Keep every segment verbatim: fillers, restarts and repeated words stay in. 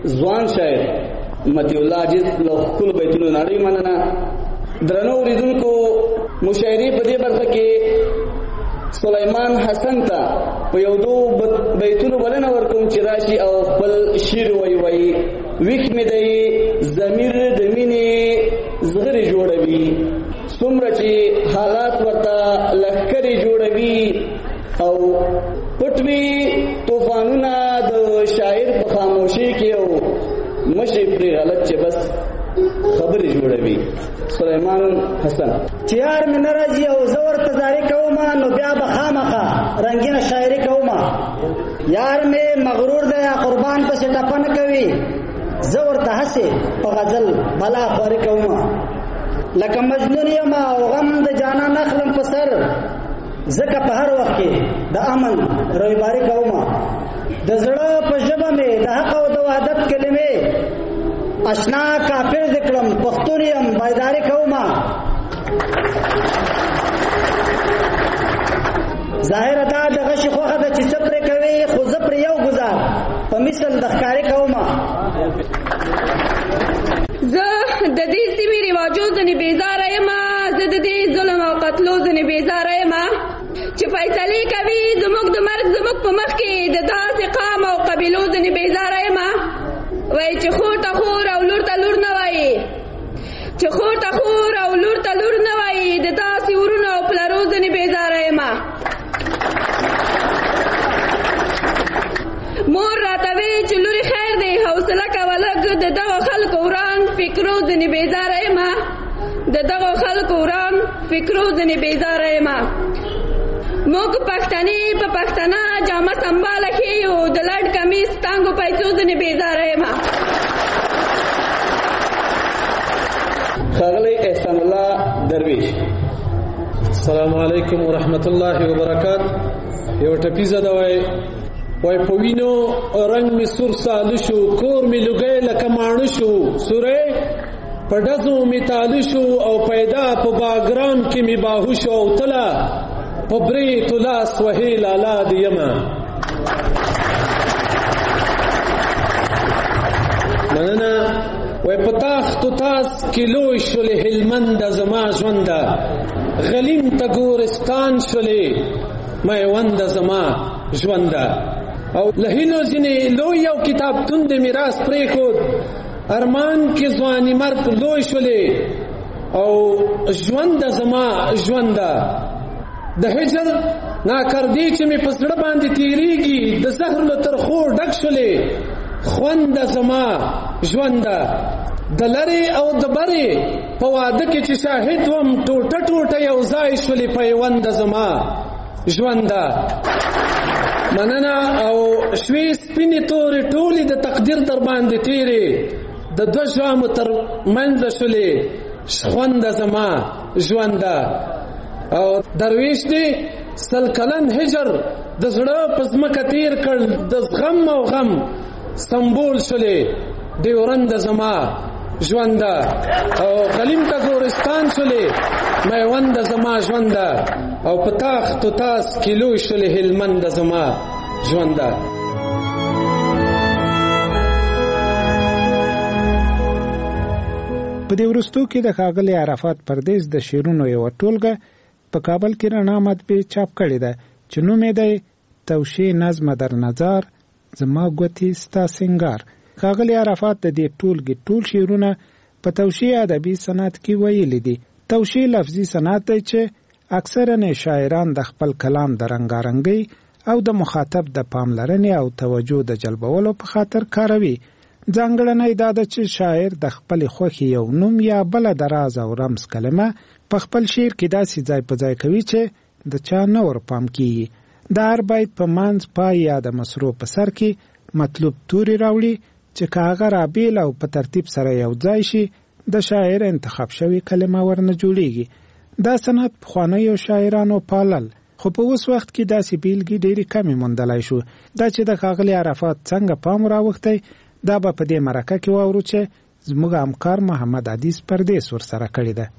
ځوان شاعر مطیع الله عاجز له ښکلو بیتونو نړۍ مننه. درنو اوریدونکو، مشاعرې په دې برخه کې سلیمان حسن ته په یو دو بیتونو بلنه ورکوم چې راشي او خپل شعر وایي. وایي ویښ مې دی ضمیر د مینې زغرې جوړوي، څومره چې حالات ورته لښکرې جوړوي او پټوي طوفانونه د شاعر په خاموشي کې او مشي پرې غلط چې بس خبرې جوړوي. سلیمان حسن: چې یار مې نه راځي او زه ورته زاري کوم نو بیا به خامخا رنګینه شاعري کوم. یار مې مغرور دی قربان پسې ټپه نه کوي، زه ورته هسې په غزل بلا خواري کوم. لکه مجنون یم او غم د جانان اخلم په سر، ځکه په هر وخت کې د امن رویباري کوم. د زړه په ژبه مې د حق او د وحدت کلمې اشنا کافر ذکرم پښتون یم بیداری کوم. ظاهر دا د غشي خوخه د چې صبر کوي خو زه پر یو گزار په مثل د ښکاري کوم. زه د دې سیمې رواجو ځنې بیزاره یم، زه د دې ظلم او قتلو ځنې بیزاره یم چې فیصلې کوي زموږ د مرګ زموږ په مخ کې د داسې قام او قبیلو ځنې بیزاره یم. وایي چې خور ته خور او لور ته لور نه وایي، چې خور ته خور او لور ته لور نه وایي، د داسې ورونو او پلرو ځنې بیزاره یم. مور راته وی چې لورې خیر دی حوصله کوه لږ، د دغو خلکو وران فکرو ځنې بیزاره یم، د دغو خلکو وران فکرو ځنې بیزاره یم. موږ پښتنې په پښتنه جامه سنباله ښیو، د لډ کمیس تانګو پیسو ځنې بیزاره یم. ښاغلی احسان الله درویش: السلام علیکم ورحمت الله وبرکات. یو ټپیزه ده وای وای په وینو رنگ می سور سالو شو، کور می لګی لکه ماڼو شو، سورې په ډزو می تالو شو او پیدا په باګرام کې می باهو شو، او تله په برې تلاس وهې لالا د یمه. مننه. وای په تاخت و تاس کې لوی شولې هلمند زما ژونده، غلیم ته ګورستان شولې میوند زما ژونده. او له هیلو ځینې لوی یو کتابتون د میراث پرېښود، ارمان کې ځواني مرګ لوی شولې او ژونده زما ژونده. د هجر ناکردې چې مې په زړه باندې تېرېږي، د زهر له ترخو ډک شولې خونده زما ژونده. د لرې او د برې په واده کې چې شاهد وم، ټوټه ټوټه یو ځای شولې پیونده زما ژونده. مننه. او شوې سپینې تورې ټولې د تقدیر در باندې تېرې، د دوه ژامو تر منځه شولې خونده زما ژونده. او درویش دی سل کلن هجر د زړه په ځمکه تېر کړ، د غم او غم سمبول شولې ډیورنده زما ژونده. او غلیم ته ګورستان شولې میونده زما ژونده، او په تاخت و تاس کې لوی شولې هلمند زما ژونده. په دې وروستو کې د ښاغلي عرفات پردیس د شعرونو یوه ټولګه په کابل کې رڼا مطبعې چاپ کړې ده چې نوم یې دی توشیح نظم در نظر زما ګوتې ستا سینګار. ښاغلي عرفات د دې ټولګې ټول شعرونه په توشیح ادبي صنعت کې ویلي دي. توشیح لفظي صنعت دی چې اکثرا شاعران د خپل کلام د رنګارنګۍ او د مخاطب د پاملرنې او توجه د جلبولو په خاطر کاروي. ځانګړنه دا ده چې شاعر د خپل خوښې یو نوم یا بل د راز او رمز کلمه په خپل شعر کې داسې ځای په ځای کوي چې د چا نه ور پام کیږي. دا هر باید په منځ پای یا د مصرو په سر کې مطلوب توري راوړي چې که هغه رابیل او په ترتیب سره یو ځای شي د شاعر انتخاب شوی کلمه ورنه جوړیږي. دا صنعت پخوانیو شاعرانو پالل، خو په اوس وخت کې داسې بیلګې ډېرې کمې موندلای شو. دا چې د ښاغلي عرفات څنګه پام راوښتی دا به په دې مرکه کې واورو چې زموږ همکار محمد عدیث پردیس ورسره کړې ده.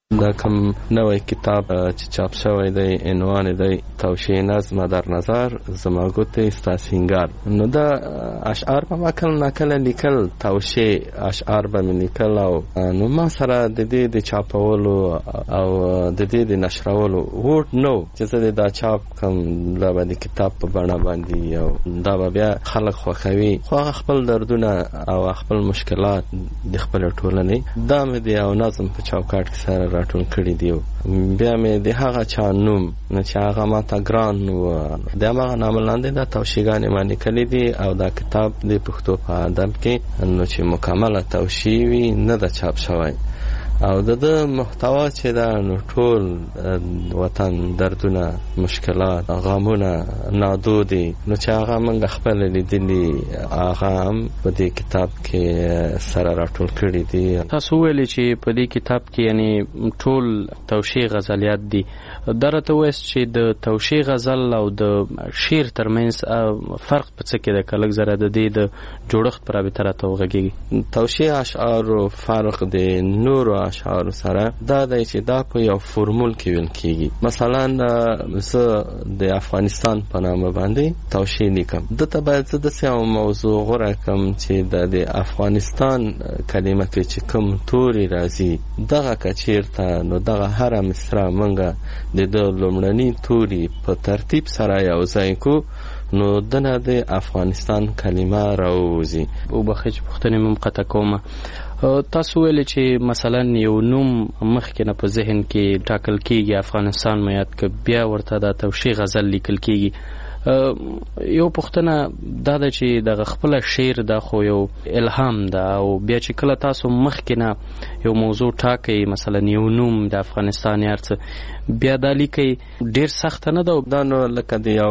دا کوم نوې کتاب چې چاپ شوی دی عنوان دی توشیح نظم در نظر زما ګوتې ستا سینګار. نو دا اشعار به ما کله ناکله لیکل، توشیح اشعار به مې لیکل، او نو ما سره د دې د چاپولو او د دې د نشرولو ووټ نو چې زه دا چاپ کوم، دا به د کتاب په بڼه باندې او دا به بیا خلک خوښوي، خو خپل دردونه او خپل مشکلات د خپل ټولنې دا مې د یو نظم په چوکاټ کې سره راټول کړي دي. بیا مې د هغه چا نوم نه چې هغه ما ته ګران و د هغه نامه لاندې دا توشیحګانې ما لیکلي دي، او دا کتاب د پښتو په ادب کې نو چې مکمله توشیح وي نه ده چاپ شوی، او د د محتوا چې دا نو ټول وطن دردونه، مشکلات، غمونه، نادودي، نو چې هغه موږ خپل لیدلي هغه هم په دې کتاب کې سره راټول کړي دي. تاسو ویلي چې په دې کتاب کې یعنی ټول توشیح غزلیات دي. دا راته وایست چې د توشیح غزل او د شعر ترمنځ فرق په څه کې ده؟ که لږ زره د دې د جوړښت په رابطه راته وغږېږي. توشیح اشعارو فرق د نورو اشعارو سره دا دی چې دا په یو فرمول کې ویل کېږي. مثلا زه د افغانستان په نامه باندې توشیح لیکم، دته باید زه داسې یو موضوع غوره کړم چې د د افغانستان کلمه کې چې کوم توري راځي دغه که چېرته نو دغه هره مصره موږ د د لومړني توري په ترتیب سره یو ځای کو نو دنه د افغانستان کلمه راوځي. وبخښئ چې پوښتنې مې قطع کومه. تاسو ویل چې مثلا یو نوم مخکې نه په ذهن کې ټاکل کېږي، افغانستان مو یاد که بیا ورته د توشیح غزل لیکل کېږي. یو پوښتنه دا ده چې دغه خپله شعر دا خو یو الهام ده، او بیا چې کله تاسو مخکې نه یو موضوع ټاکئ، مثلا یو نوم د افغانستان یا څه، بیا دا لیکئ ډېر سخته نه ده؟ دا نو لکه د یو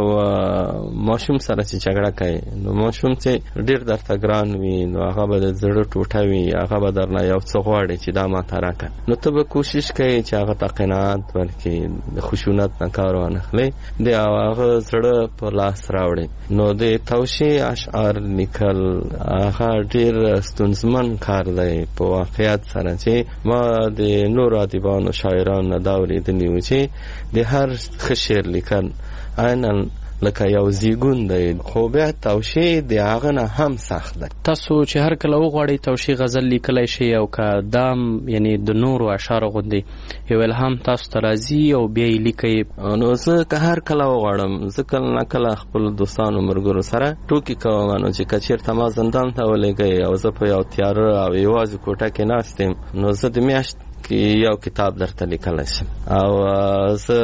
ماشوم سره چې جګړه کوي، نو ماشوم چې ډېر درته ګران وي نو هغه به د زړه ټوټه وي، هغه به درنه یو څه غواړي چې دا ما ته راکړه، نو ته به کوشش کوي چې هغه ته قناعت ورکړي، د خشونت نه کار وانخلې، د هغه زړه په لاس راوړي. نو د توشیح اشعار لیکل هغه ډېر ستونزمن کار دی په واقعیت سره، چې ما د نورو ادیبانو شاعرانو نه دا اورېدلي و چې د هر ښه شعر لیکل عیناً لکه یو زیږون دی، خو بیا توشیح د هغه نه هم سخت دی. تاسو چې هر کله وغواړئ توشیح غزل لیکلی شئ، او که دام یعنی د نورو اشعارو غوندې یو الهام تاسو ته راځي او بیا یې لیکئ، نو زه که هر کله وغواړم، زه کله نه کله خپل دوستانو ملګرو سره ټوکې کوم، نو چې که چېرته ما زندان ته ولېږئ او زه په یو تیاره او یوازې کوټه کې ناست یم، نو زه د میاشت یو کتاب درته لیکلی شم، او زه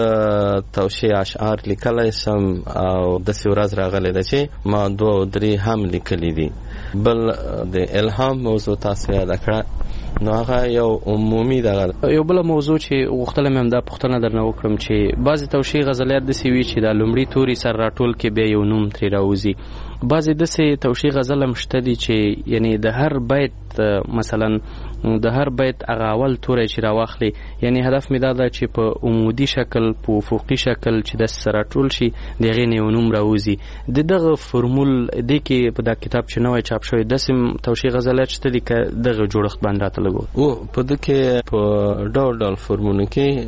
توشیح اشعار لیکلی شم، او داسې ورځ راغلی ده چې ما دوه او درې هم لیکلی دي. بل د الهام موضوع تاسو یاده کړه، نو هغه یو عمومي دغه. یو بله موضوع چې غوښتلی مې همدا پوښتنه درنه وکړم چې بعضې توشیح غزلیات داسې وي چې دا لومړي توري سره راټول کې بیا یو نوم ترې راوځي. بعضې داسې توشیح غزل هم شته دي چې یعنی د هر بیت مثلا د هر بیت هغه اول توری چې راواخلي، یعنی هدف مې دا ده چې په عمودي شکل، په افقي شکل چې داسې سره راټول شي د هغې نه یو نوم راوځي. د دغه فرمول دې کې په دا کتاب چې نوی چاپ شوی داسې توشیح غزلیات شته دي که دغه جوړښت باندې راته لږ او په دې کې په ډول ډول فرمونو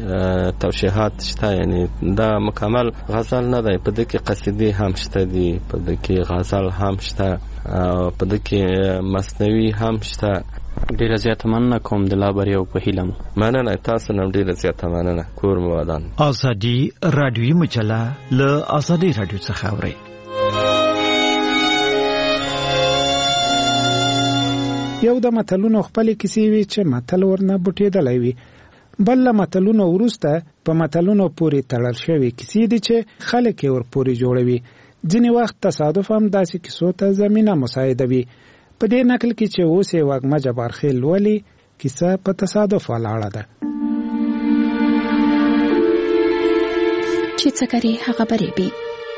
کې توشیحات شته، یعنی دا مکمل غزل نه دی، په دې کې قصیدې هم شته دي، په دې کې غزل هم شته، او په دې کې مثنوي هم شته. ډیره زیاته مننه کوم د لا بریا په هیله مو. مننه تاسو نم ډیره زیاته مننه. کور مو ودان. ازادي رادیوي مجله له ازادي رادیو څخه اورئ. یو د متلونو خپل کیسې وی چې متل ورنه بوټېدلی وي، بل له متلونو وروسته په متلونو پورې تړل شوي کیسې دي چې خلک یې ورپورې جوړوي. ځینې وخت تصادف هم داسې کیسو ته زمینه مساعده وي. په دې نقل کې چې اوس یې وږمه جبارخیل لولي، کیسه په تصادف ولاړه ده. چې څه کرې هغه برېبي.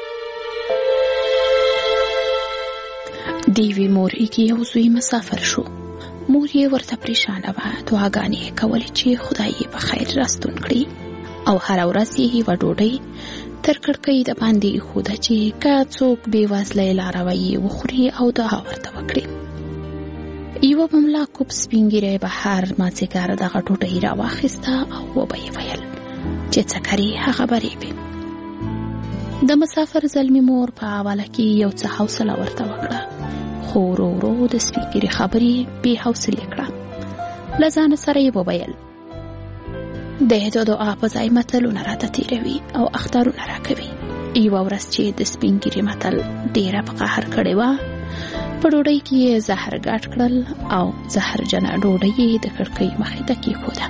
دیوی مور کې یو زوی مسافر شو. مور یې ورته پریشانه وه، دعاګانې یې کولې چې خدای یې په خیر راستون کړي، او هره ورځ یې یوه ډوډۍ تر کړکۍ د باندې ایښوده چې که څوک بې وزله یې لاروی یې وخوري او دعا ورته وکړي. یوه بملا کوب سپین ږیری بهر مازدیګر دغه ډوډۍ راواخیسته او وبه یې ویل چې څه کري هغه به ریبې. د مسافر زلمي مور په اوله کې یو څه حوصله ورته وکړه، خو ورو ورو د سپین ږیري خبرې بې حوصلې کړه. له ځانه سره یې وویل د د دعا په ځای متلونه راته تېروي او اخطارونه راکوي. یوه ورځ چې د سپین ږیري متل ډېره په قهر کړې وه، په ډوډۍ کې یې زهر ګډ کړل او زهرجنه ډوډۍ یې د کړکۍ مخې ته کېښوده.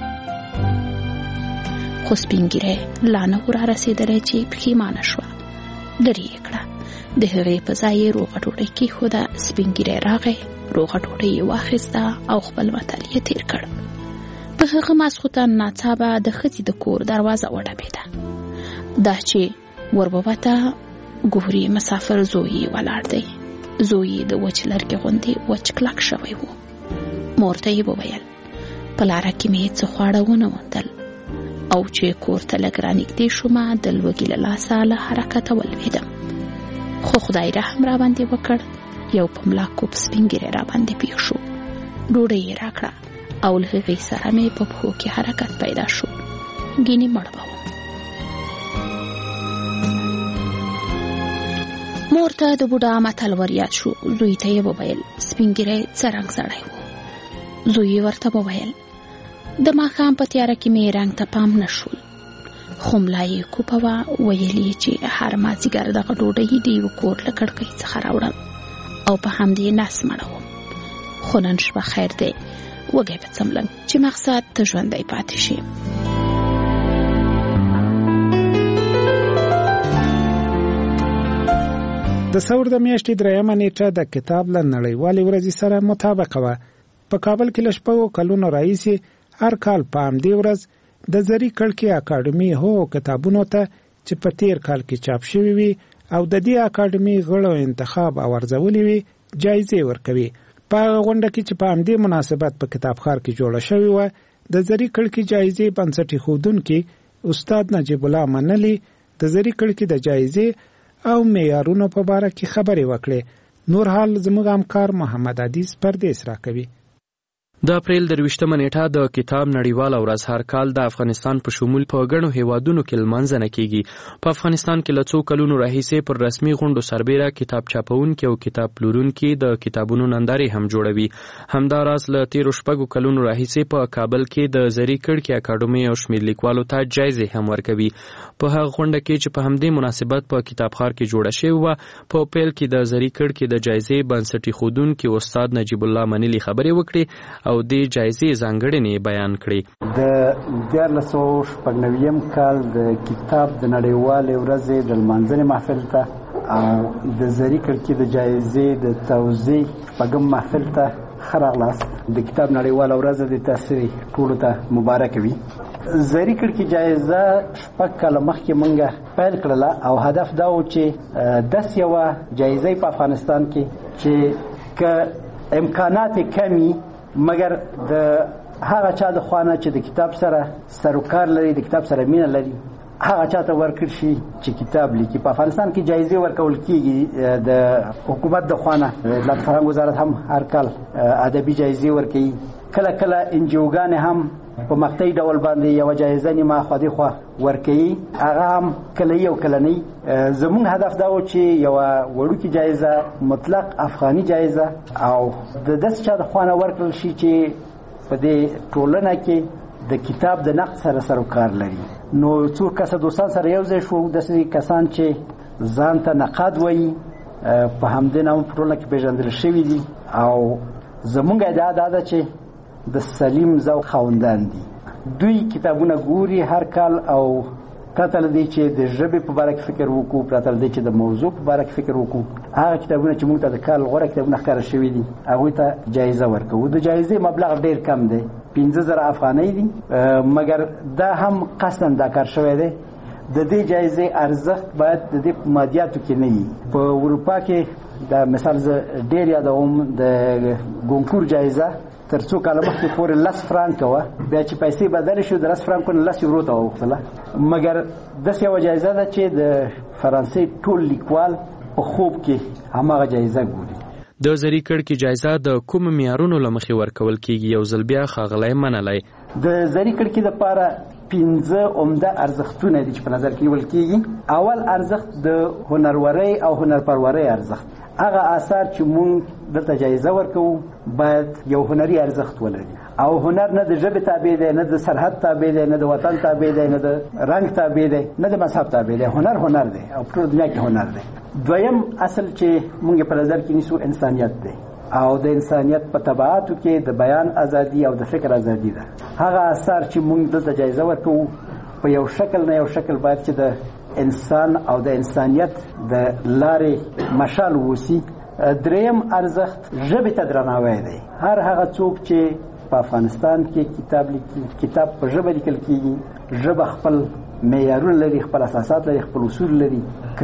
خو سپین ږیری لا نه و رارسېدلی چې پښیمانه شوه، لرې یې کړه. د هغې په ځای یې روغه ډوډۍ کېښوده. سپین ږیری راغی، روغه ډوډۍ یې واخیسته او خپل متل یې تېر کړ. په هغه ماسخوتن ناڅاپه د ښځې د کور دروازه وډبېده. دا چې وربوته ګوري مسافر زوی یې ولاړ دی. زوی یې د وچ لرګي غوندې وچ کلک شوی و. مور ته یې وویل په لاره کې مې څه خواړه ونه موندل، او چې کور ته لږ رانږدې شومه د لوږې له لاسه له حرکته ولوېدم. خو خدای رحم راباندې وکړ، یو په ملا کوب سپین ږیری راباندې پېښ شو. ډوډۍ یې راکړه او له هغې سره مې په پښو کې حرکت پیدا شو. ګینې مړ به وم. مور ته د بوډا متل ور یاد شو. زوی ته یې وویل سپین ږیری څه رنګ سړی و. زوی یې ورته وویل د ماښام په تیاره کې مې رنګ ته پام نه شول، خو ملا یې کوپه وه. ویل یې چې هر مازدیګر دغه ډوډۍ د یوه کور له کړکۍ څخه راوړم او په همدې نس مړه وم. خو نن شپه خیر دی، وږی به څملم چې مقصد ته ژوندی پاتې شي. د ثور د میاشتې درېیمه نیټه د کتاب له نړیوالې ورځې سره مطابقه وه. په کابل کې له شپږو کلونو راهیسې هر کال په همدې ورځ د زري کړکۍ اکاډمي هغو کتابونو ته چې په تېر کال کې چاپ شوي وي او د دې اکاډمي غړو انتخاب او ارزولې وي جایزې ورکوي. په هغه غونډه کې چې په همدې مناسبت په کتابخوار کې جوړه شوې وه، د زري کړکۍ جایزې بنسټ ایښودونکي استاد نجیب الله منلي د زري کړکۍ د جایزې او معیارونو په باره کې خبرې وکړې. نور حال زموږ همکار محمد عدیز پردیس راکوي. د اپریل درویشتمه نیټه د کتاب نړیواله ورځ هر کال د افغانستان په شمول په ګڼو هیوادونو کې لمانځنه کیږي. په افغانستان کې له څو کلونو راهیسې پر رسمي غونډو سربیره کتاب چاپونکي او کتاب پلورونکي د کتابونو نندارې هم جوړوي. همداراز له تیرو شپږو کلونو راهیسې په کابل کې د زري کړکۍ اکاډمي او شمېر لیکوالو ته جایزې هم ورکوي. په هغه غونډه کې چې په همدې مناسبت په کتابخوار کې جوړه شوې وه، په پیل کې د زري کړکۍ د جایزې بنسټ ایښودونکي استاد نجیب الله منلي خبرې وکړې او د جایزې ځانګړنې بیان کړې. د دیارلس سوه شپږ نوي کال د کتاب د نړیوالې ورځې د لمانځنې محفل ته او د زري کړکۍ د جایزې د توزیع شپږم محفل ته ښه راغلاست. د کتاب نړیواله ورځ د تاسې ټولو ته مبارک وي. زري کړکۍ جایزه شپږ کاله مخکې موږ پیل کړله او هدف دا و چې داسې یوه جایزه په افغانستان کې چې که امکانات کمی مګر د هغه چا د خوانه چې د کتاب سره سروکار لري، د کتاب سره مینه لري، هغه چا ته ورکړل شي چې کتاب لیکي. په افغانستان کې جایزې ورکول کیږي. د حکومت د خوانه اطلاعات فرهنګ وزارت هم هر کال ادبي جایزې ورکوي. کله کله انجیوګانې هم په مقطعي ډول باندې یوه جایزه نیمه خوا خوا ورکوي، هغه هم کله یو کله نه. زموږ هدف دا و چې یوه وړوکې جایزه مطلق افغاني جایزه او د داسې چا د خوانه ورکړل شي چې په دې ټولنه کې د کتاب د نقد سره سروکار لري. نو څو کسه دوستان سره یو ځای شو، داسې کسان چې ځان ته نقاد وایي، په همدې نامه په ټولنه کې پېژندل شوي دي او زموږ ادعا دا ده چې د سلیم ذوق خاوندان دي. دوی کتابونه ګوري هر کال او پرته له دې چې د ژبې په باره کې فکر وکړو، پرته له دې چې د موضوع په باره کې فکر وکړو، هغه کتابونه چې موږ ته د کال غوره کتابونه ښکاره شوي دي هغوی ته جایزه ورکوو. د جایزې مبلغ ډېر کم دی، پنځه زره افغانۍ دي، مګر دا هم قصداً دا کار شوی دی. د دې جایزې ارزښت باید د دې مادیاتو کې نه وي. په اروپا کې د مثال زه ډېر یادوم د ګونکور جایزه تر څو کاله مخکې پورې لس فرانکه وه، بیا چې پیسې بدلې شو د لس فرانکو نه لس یورو ته واوښتله. مګر داسې یوه جایزه ده چې د فرانسې ټول لیکوال په خوب کې هماغه جایزه ګوري. د زری کړکۍ جایزه د کوم معیارونو له مخې ورکول کیږي؟ یو ځل بیا ښاغلی منلی. د زری کړکۍ لپاره پنځه عمده ارزښتونه دي چې په نظر کې نیول کیږي. اول ارزښت د هنرورۍ او هنرپرورۍ ارزښت. هغه آثار چې مونږ دلته جایزه ورکوو باید یو هنري ارزښت ولري او هنر نه د ژبې تابع دی، نه د سرحد تابع دی، نه د وطن تابع دی، نه د رنګ تابع دی، نه د مذهب تابع دی. هنر هنر دی او په ټول دنیا کې هنر دی. دویم اصل چې مونږ په نظر کې نیسو انسانیت دی او د انسانیت په تبعاتو کې د بیان ازادي او د فکر ازادي ده. هغه آثار چې مونږ دلته جایزه ورکوو په یو شکل نه یو شکل باید چې د انسان او د انسانیت د لارې مشال ووسی. دریم ارزښت ژبې ته درناوی دی. هر هغه څوک چې په افغانستان کې کتاب لیکي، کتاب په ژبه لیکل کیږي، ژبه خپل معیارونه لري، خپل اساسات لري، خپل اصول لري. که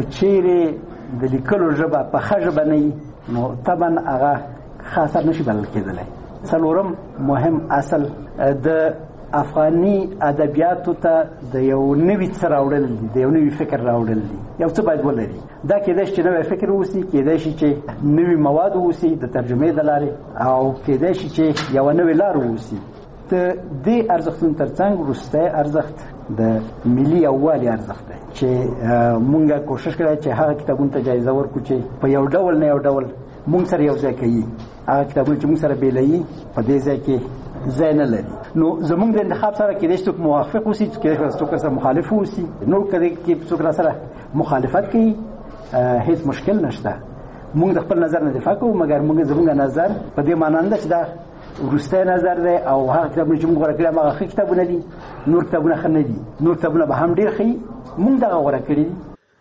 چیرې د لیکلو ژبه په ښه ژبه نه وي نو طبعا هغه ښه اثر نشي بلل کېدلی. څلورم مهم اصل د افغاني ادبیاتو ته د یو نوي څه راوړل دي، د یو نوي فکر راوړل دي. یو څه باید ولري. دا کېدای شي چې نوی فکر ووسي، کېدای شي چې نوي مواد ووسي د ترجمې د لارې، او کېدای شي چې یوه نوې لار ووسي. د دې ارزښتونو ترڅنګ وروستی ارزښت د ملي یووالي ارزښت دی چې مونږ کوشش کړی چې هغه کتابونو ته جایزه ورکړو چې په یو ډول نه یو ډول مونږ سره یو ځای کوي. هغه کتابونه چې مونږ سره بېلوي په دې ځای کې ځای نه لري. نو زمونږ د انتخاب سره کېدای شي څوک موافق اوسي، کېدای شي څوک سره مخالف اوسي. نو کله کې څوک را سره مخالفت کوي هیڅ مشکل نشته. مونږ د خپل نظر نه دفاع کوو، مګر مونږ زمونږ نظر په دې معنی نه چې دا وروستی نظر دی او هغه کتابونه چې مونږ غوره کړي هغه ښه کتابونه دي، نور کتابونه ښه نه دي، نور کتابونه به هم ډېر ښه. مونږ دغه غوره کړي دي.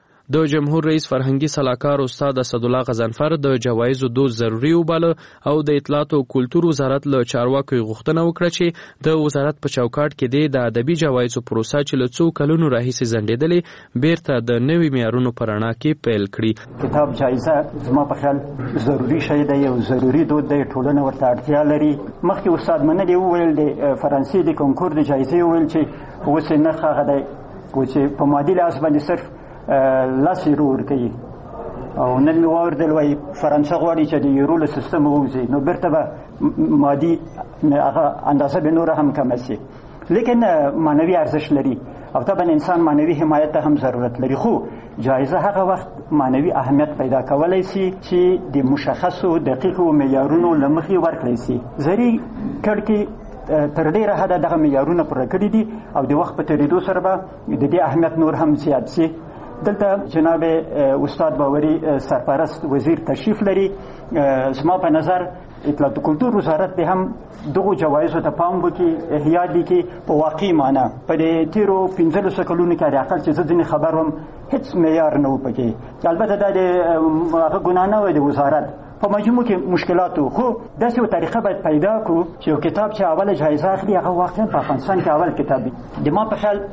د جمهور رئیس فرهنګي سلاکار استاد اسدالله غضنفر د جوایزو دوز ضروري وباله او د اطلاعات او کلتور وزارت له چارواکو غوښتنه وکړه چې د وزارت په چوکاټ کې د ادبي جوایزو پروسه چې له څو کلونو راهیسې ځنډېدلې بیرته د نوي معیارونو په رڼا کې پیل کړي. کتاب جایزه زما په خیال ضروري شی دی، یو ضروري دود دی، ټولنه ورته اړتیا لري. مخکې استاد منلي وویل د فرانسې د کنکور د جایزې وویل چې اوس یې نرخ هغه دی چې په مادي لحاظ باندې صرف لاس یورو ورکوي او نن مې واوریدل وایي فرانسه غواړي چې د یورو له سیستم ووځي، نو بیرته به مادي هغه اندازه به نوره هم کمه شي. لیکن معنوي ارزښت لري او طبعا انسان معنوي حمایت ته هم ضرورت لري. خو جایزه هغه وخت معنوي اهمیت پیدا کولی شي چې د مشخصو دقیقو معیارونو له مخې ورکړی شي. زری کړکۍ تر ډېره حده دغه معیارونه پوره کړي دي او د وخت په تېرېدو سره به د دې اهمیت نور هم زیات شي. دلته جناب استاد باوري سرپرست وزیر تشریف لري. زما په نظر اطلاعات کلتور وزارت به هم دغه جوایزو ته پام وکړي، احیاط وکړي په واقعي معنا. په دې تیرو پنځلسو کلونو کې حداقل چې زه ځینې خبر وم هېڅ معیار نه و پکې. البته دا د هغه ګناه نه وه د وزارت، په مجموع کې مشکلاتو. خو داسې یو طریقه باید پیدا کړو چې یو کتاب چې اوله جایزه اخلي هغه واقعا په افغانستان کې اول کتاب وي. د ما په خیال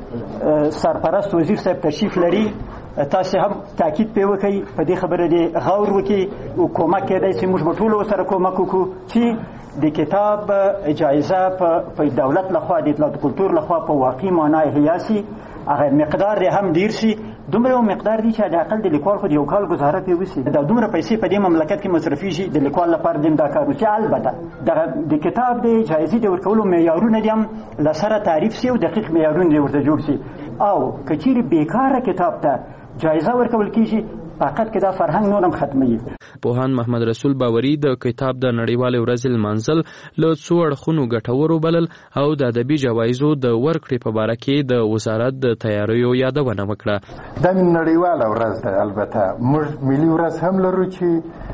سرپرست وزیر صاحب تشریف لري، تاسو هم تاکید پې وکړئ، په دې خبره دې غور وکړي او کومک کېدای شي موږ به ټولو سره کومک وکړو چې د کتاب جایزه په دولت لخوا د اطلاعات کلتور لخوا په واقعي معنا احیا شي، هغه مقدار یې هم ډیر شي. دومره یو مقدار دی چې حداقل د لیکوال خو د یو کال ګزاره پرې وشي. دا دومره پیسې په دې مملکت کې مصرفېږي د لیکوال لپاره دې دا کار وشي. البته دغه د کتاب د جایزې د ورکولو معیارونه دې هم له سره تعریف شي او دقیق معیارونه دې ورته جوړ شي. او که چیرې بیکاره کتاب ته جایزه ورکول کېږي فقط کې دا فرهنګ نور هم ختموي. پوهان محمد رسول باوري د کتاب د نړیوالې ورځې لمانځل له څو اړخونو ګټور وبلل او د ادبي جوایزو د ورکړې په باره کې د وزارت د تیاریو یادونه وکړه. دا نړیواله ورځ ده، البته موږ ملي ورځ هم لرو چې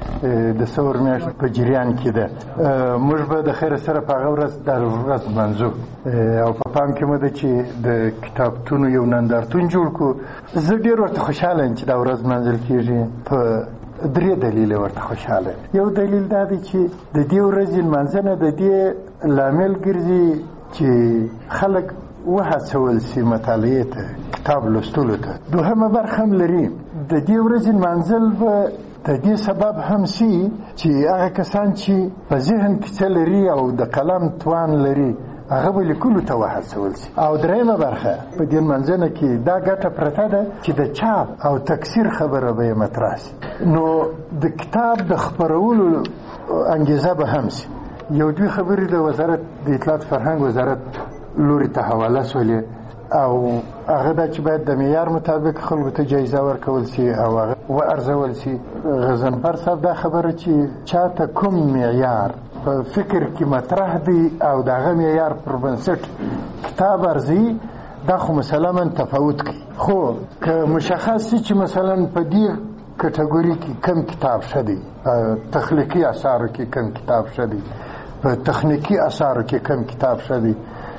د څلور میاشتې په جریان کې ده. موږ به د خیر سره په هغه ورځ دا ورځ لمانځو او په پام کې مو ده چې د کتابتونو یو نندارتون جوړ کړو. زه ډېر ورته خوشحاله یم چې دا ورځ لمانځل کېږي. په درې دلیل ورته خوشاله. یو دلیل دا دی چې د دې ورځې لمانځنه د دې لامل ګرځي چې خلک وهڅول شي مطالعې ته، کتاب لوستلو ته. دوهمه برخه هم لري، د دې ورځې لمانځل به د دې سبب هم شي چې هغه کسان چې په ذهن کې څه لري او د قلم توان لري هغه به لیکلو ته وهڅول شي. او درېیمه برخه په دې لمانځنه کې دا ګټه پرته ده چې د چاپ او تکثیر خبره به یې مطرح شي. نو د کتاب د خپرولو انګیزه به هم سي. یو دوی خبرې د وزارت د اطلاعات فرهنګ وزارت لوري ته حواله سولې او هغه دا چې باید د معیار مطابق خلکو ته جایزه ورکول سي او هغه وارزول سي. غضنفر صاحب دا خبره چې چاته کوم معیار په فکر کې مطرح دی او دغه معیار پر بنسټ کتاب ارزي دا خو مسلماً تفاوت کوي، خو که مشخص چې مثلا په دې کټګوري کې کم کتاب شدی، تخلیقي اثارو کې کم کتاب شدی، په تخنیکی اثارو کې کم کتاب شدی،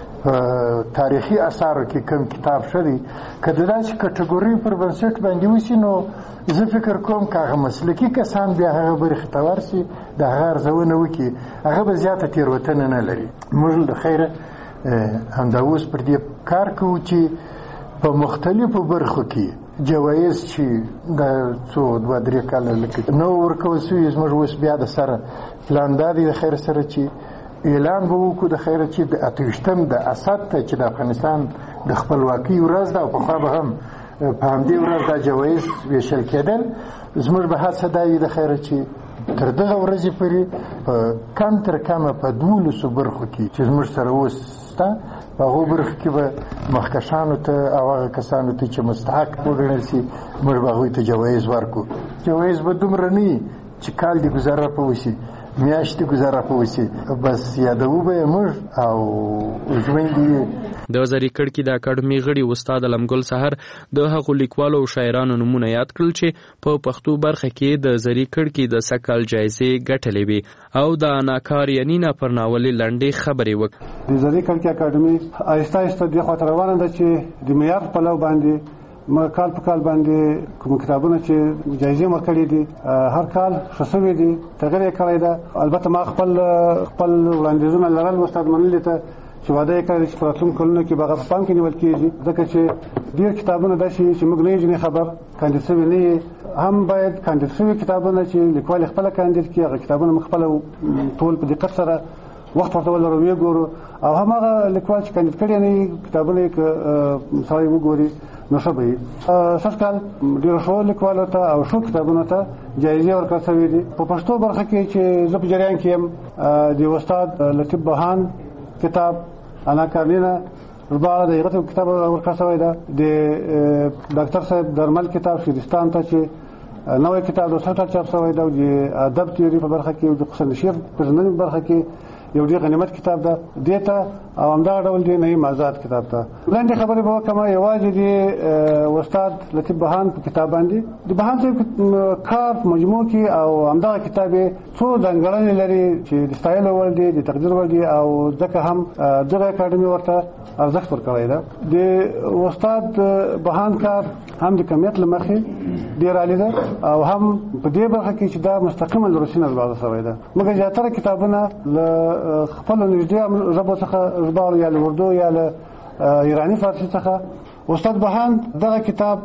تاریخي اثارو کې کم کتاب شدی، که د داسې کټګوري پر بنسټ باندې وسی نو زه فکر کوم که هغه مسلکي کسان بیا هغه برخې ته ورسي د هغه ارزونه وکړي هغه به زیاته تېروتنه نه لري. موږ د خیره همدا اوس پر دې کار کوو چې په مختلفو برخو کې جوایز چې د څو دوه درې کاله لکه نو ورکول سوي زموږ اوس بیا د سره پلان دا دی د خیر سره چې اعلان به وکړو د خیره چې د اته ویشتم د اسد ته چې د افغانستان د خپلواکۍ ورځ ده او پخوا به هم په همدې ورځ دا جوایز ویشل کېدل. زموږ به هڅه دا وي د خیره چې تر دغه ورځې پورې په کم تر کمه په دولسو برخو کې چې زموږ سره اوس شته په هغو برخو کې به مخکښانو ته او هغه کسانو ته چې مستحق وګڼل سي موږ به هغوی ته جوایز ورکړو. جوایز به دومره نه وي چې کال دې ګزاره په وشي، میاشتې ګزاره په وشي، بس یادوو به یې موږ او ژوندي. د زری کړکي د اکاډمي غړي استاد علمګل سحر د هغو لیکوالو او شاعرانو نمونه یاد کړل چې په پښتو برخه کې د زری کړکي د سکهال جایزې ګټلې وي او د اناکار ینینا پر ناولې لنډې خبرې وکړې. د زری کړکي اکاډمي آهسته آهسته دې خواته روانه ده چې د معیار په پلو باندې ما کال په کال باندې کوم کتابونه چې جایزې ورکړي دي هر کال ښه شوي دي، تغیر یې کړی ده. البته ما خپل خپل وړاندیزونه لرل استاد منلي ته چې واده یې کړی چې په راتلونکو کلونو کې به هغه په پام کې نیول کېږي، ځکه چې ډېر کتابونه داسې چې موږ نه یو خبر کاندید شوي نه هم باید کاندید شوي کتابونه چې لیکوال خپله کاندید کړي هغه کتابونه موږ خپله ټول په دقت سره وخت ورته ولرو وګورو او هماغه لیکوال چې کاندید کړي نه کتابونه یې سړی وګوري نو ښه به وي. سږ کال ډېرو ښو لیکوالو ته او ښو کتابونو ته جایزې ورکړل شوې دي. په پښتو برخه کې چې زه په جریان کې یم د استاد لطیف بهان کتاب انا کارنینا ژباړه د هغه کتاب ورکړل شوی ده. د ډاکټر صاحب درمل کتاب شیرستان ته چې نوی کتاب د سټر چاپ شوی ده او د ادب تیوري په برخه کې او د حسین شیر پېژندنې په برخه کې یو ډېر غنیمت کتاب ده دیته او همدغه ډول دی نعیم آزاد کتاب ته. لنډې خبرې به وکړم یوازې د استاد لطیف بهان په کتاب باندې د بهان صاحب کار مجموع کې او همدغه کتاب یې څو ځانګړنې لري چې د ستایلو وړ دي د تقدیر وړ دي او ځکه هم دغه اکاډمي ورته ارزښت ورکړی ده. د استاد بهان کار هم د کمیت له مخې ډېر عالي ده او هم په دې برخه کې چې دا مستقیما له روسي نه ژباړل شوی ده، مګر زیاتره کتابونه له خپل نږدې ژبو څخه ژباړل یا له اردو یا له ایراني فارسي څخه. استاد بهان دغه کتاب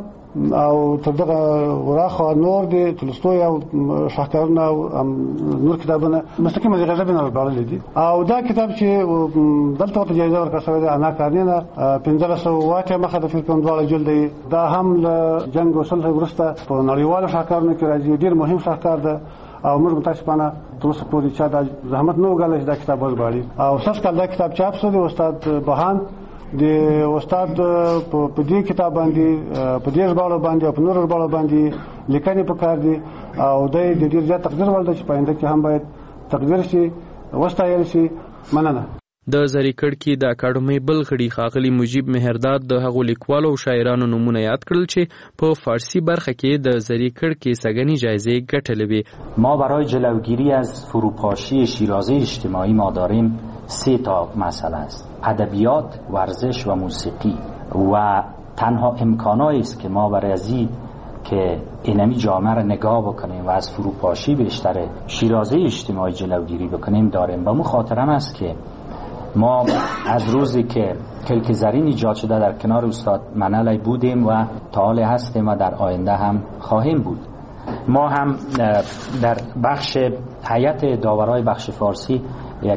او تر دغه وراخه نور دي تولستوی او شاهکارونه او نور کتابونه مستقیما دغه ژبې نه ژباړل دي او دا کتاب چې دلته ورته جایزه ورکړل شوې ده انا کارنینا پنځلس سوه اته مخه د فلم دواړه جلد دی. دا هم له جنګ او صلح وروسته په نړیوالو شاهکارونو کې راځي، ډېر مهم شاهکار ده او موږ متاسفانه تر اوسه پورې چا دا زحمت نه وګالل چې دا کتاب وژباړي او سږ کال دا کتاب چاپ شو. د استاد بهان د استاد په دې کتاب باندې په دې ژباړو باندې او په نورو ژباړو باندې لیکنې پکار دي او د ډېر زیات تقدیر وړ ده چې په آینده کې هم باید تقدیر شي وستایل شي. مننه. د زری کړکي د اکاډمي بل غړي ښاغلي مجیب مهرداد د هغو لیکوالو او شاعرانو نمونه یاد کړل چې په فارسی برخه کې د زری کړکي سګنی جایزه ګټلې وي. ما برای جلوگیری از فروپاشی شیرازه اجتماعی ما داریم سه تا مسئله است: ادبیات، ورزش و موسیقی و تنها امکانایی است که ما برای ازی که اینمی جامعه را نگاه بکنیم و از فروپاشی بیشتر شیرازه اجتماعی جلوگیری بکنیم داریم. و مخاطرم است که ما از روزی که کلک زرین ایجاد شده در کنار استاد منعلی بودیم و تا حال هستیم و در آینده هم خواهیم بود. ما هم در بخش هیئت داورای بخش فارسی یک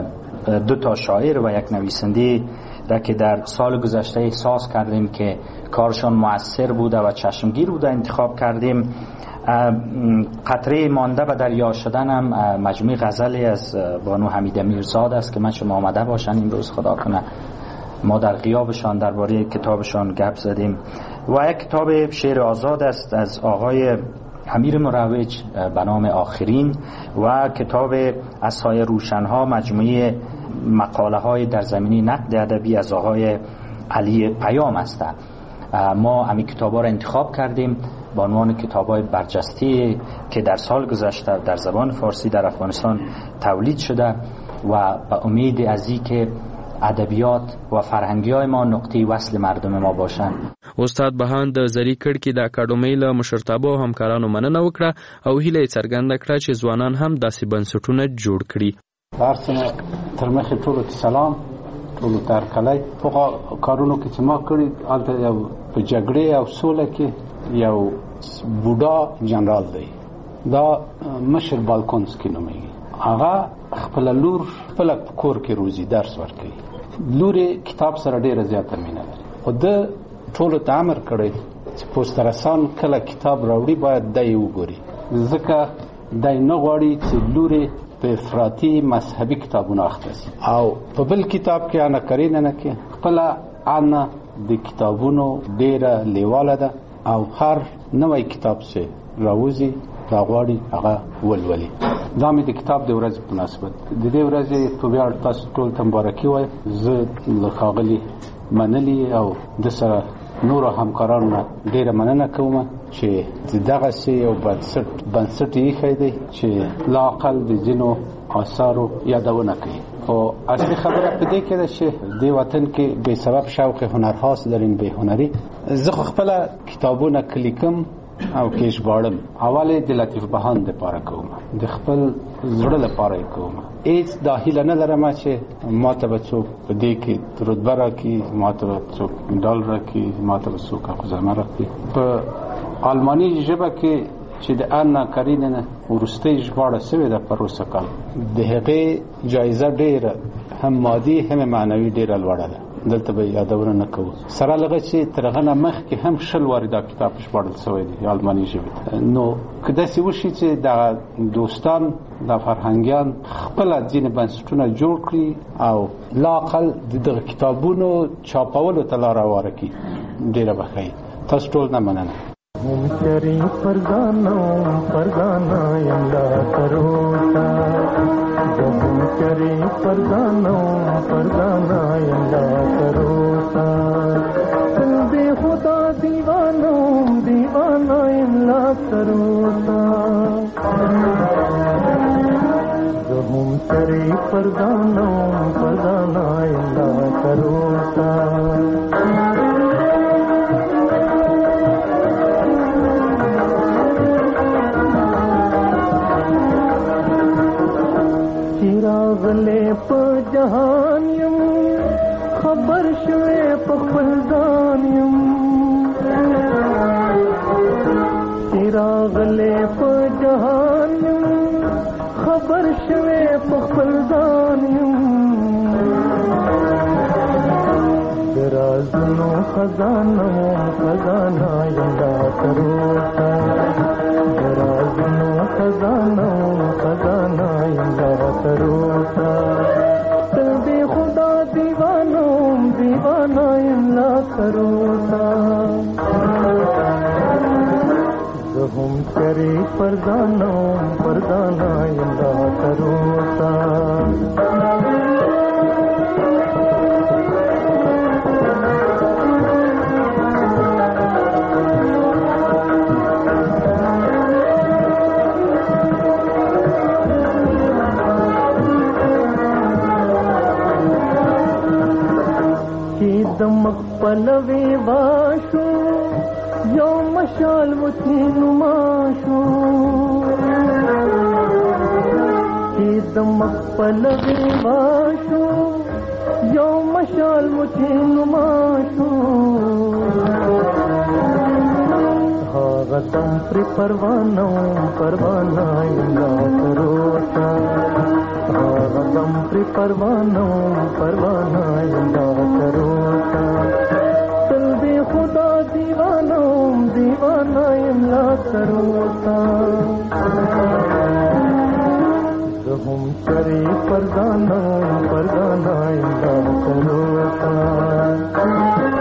دو تا شاعر و یک نویسنده را که در سال گذشته احساس کردیم که کارشان مؤثر بوده و چشمگیر بوده انتخاب کردیم. قطره مانده به دریا شدن هم مجموعه غزلی از بانو حمیده میرزاد است که من شما آمده باشن امروز خدا کنه ما در غیابشان درباره کتابشان گپ زدیم. و یک کتاب شعر آزاد است از آقای امیر مروج به نام آخرین و کتاب عصای روشنها مجموعه مقاله های در زمینه نقد ادبی از آقای علی پیام است. ما همین کتاب ها را انتخاب کردیم به عنوان کتاب های برجسته که در سال گذشته در زبان فارسی در افغانستان تولید شده و به امید از این که ادبیات و فرهنگی های ما نقطه وصل مردم ما باشند. استاد بهان د زری کړکۍ د اکاډمۍ له مشرتابه او همکارانو مننه وکړه او هیله یې څرګنده کړه چې ځوانان هم داسې بنسټونه جوړ کړي. هر تر مخې ټولو ته سلام، ټولو ته هرکلی. هغه کارونو کې چې ما کړي هلته یو په جګړې او سوله کې یو بوډا جنرال دی، دا مشر بالکونسکي نومیږي. هغه خپل لور خپل کور کې روزي درس ورکوي. لور کتاب سره ډیره زیاته مینه لري. خو د ټولو ته امر کړی چې پوسټرسان کله کتاب راوړي باید دای وګوري، ځکه دای نه غواړي چې لور په افراطي مذهبي کتابونه اخته شي او په بل کتاب کې انا کرینه نه کې خپل انا د کتابونو ډیره لیواله ده او هر نوې کتاب چې راوځي دا غواړي هغه ولولي. دا مې د کتاب د ورځې په مناسبت د دې ورځې په ویاړ تاسو ټول ته مبارکي وایم. زه له ښاغلي منلي او د سره نورو همکارانو ډیره مننه کوم چې دغسې یو بنسټ ایښی دی چې لااقل د ځینو آثارو یادونه کوي. خو اصلي خبره په دې کې ده چې دې وطن کې بې سبب شوق هنر هاست دارین بې هنري. زه خو خپله کتابونه کلیکم او کې ژباړم. اول د لطیف بهان دپاره کوم، د خپل زړه لپاره یې کوم. هېڅ دا هیله نه لرم چې ما ته به څوک په دې کې رتبه راکړي، ما ته به څوک مډال راکړي، ما ته به څوک اخذنامه راکړي. په آلماني ژبه کې چې د انا کرینه وروستۍ ژباړه سوې ده پروسه کال، د هغې جایزه ډېره هم مادي هم معنوي ډېره لوړه ده. دلته به یادونه نه کوو. سره لږه چې تر هغه نه مخکې هم شل وارې دا کتاب ژباړل سوی دی آلماني ژبې ته. نو که داسې وشي چې دغه دوستان دا فرهنګیان خپله ځینې بنسټونه جوړ کړي او لااقل د دغه کتابونو چاپولو ته لاره هواره کړي ډېره به ښه وي. تاسو ټول نه مننه. हम चरी परगाना परगाना यमला करोता हम चरी परगाना परगाना यमला करोता बे खुदा दीवानो दीवाना यमला करोता हम चरी परगाना परगाना यमला करोता चिरागले प जहानियम खबर शुए प फलदानियम चिरागले प जहानियम खबर शुए प फलदानियम दराजनो खजाना खजाना यंदा करोता दराजनो खजाना खजाना यंदा करोता तबे खुदा दीवानो दीवाना यंदा करोता हम चरे परदाना परदाना यंदा करोता दमक पलवे वाशो यो मशाल मुझे नुमाशो ये दमक पलवे वाशो यो मशाल मुझे नुमाशो हागतम प्रि परवाना परवाना यंदा करोता हागतम प्रि परवाना परवाना यंदा करोता तलबे खुदा दीवाना दीवाना यमला تروتا زهم سری پردانا پردانا اندا تروتا